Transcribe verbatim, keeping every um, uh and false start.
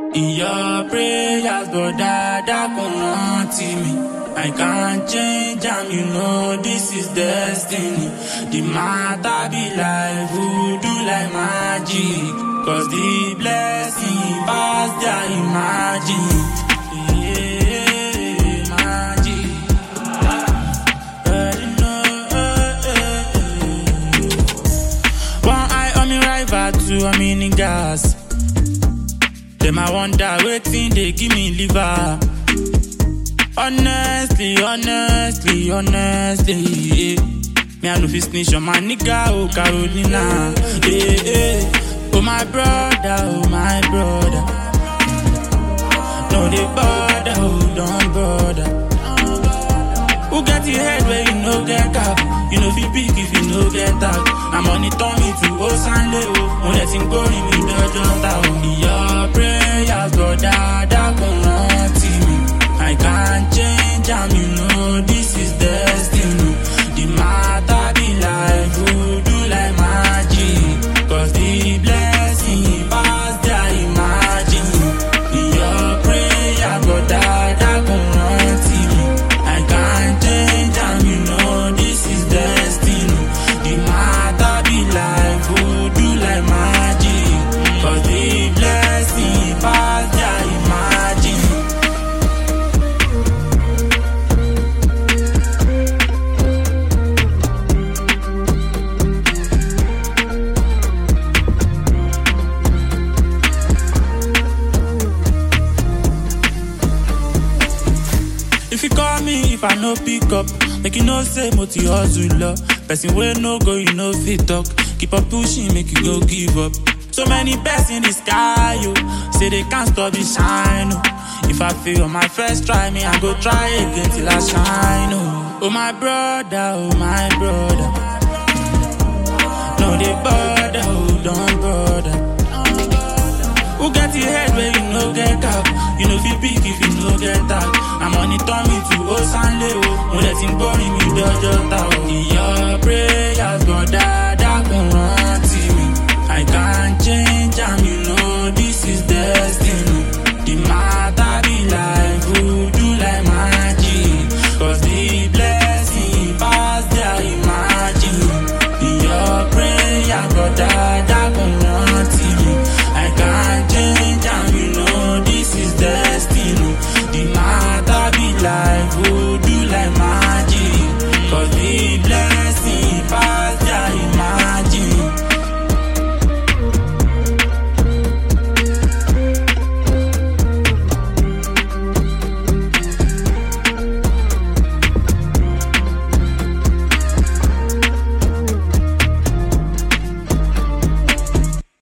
In your prayers, but that can't me. I can't change and you know this is destiny. The matter be like voodoo like magic. Cause the blessing pass their imagine. Yeah, magic. But you know, one eye on me rival, two on me niggas. Them I wonder waiting they give me liver. Honestly, honestly, honestly, yeah. Me I no fit snitch on my nigga, oh Carolina, yeah, yeah. Oh my brother, oh my brother. No they bother, oh don't bother. Who get your head where you no get cap? You know fit big if you no get out. I'm on it on me to Osanle, oh. When that thing go in me, don't jump out. Your prayers, God, that gon' run to me. I can't change, and you know this is destiny. The matter be like voodoo like magic. Cause the blessing pass their imagine. Your prayer, God, that gon' run to me. I can't change, and you know this is destiny. The matter be like voodoo like magic. Cause the blessing pass their imagine. If you call me, if I no pick up, make you no say moti hustle. Person wey no go, you no fit talk. Keep on pushing, make you go give up. So many birds in the sky, yo. Say they can't stop the shine, oh. If I fail on my first try, me I go try again till I shine, oh. Oh my brother, oh my brother. No they bother, oh don't bother. Who get your head where you no get cap? You know fit big if you no get out. I'm on it on me to Osanle, oh. When that thing boring me, don't jump out. Your prayers, God, that gon' run to me. I can't change.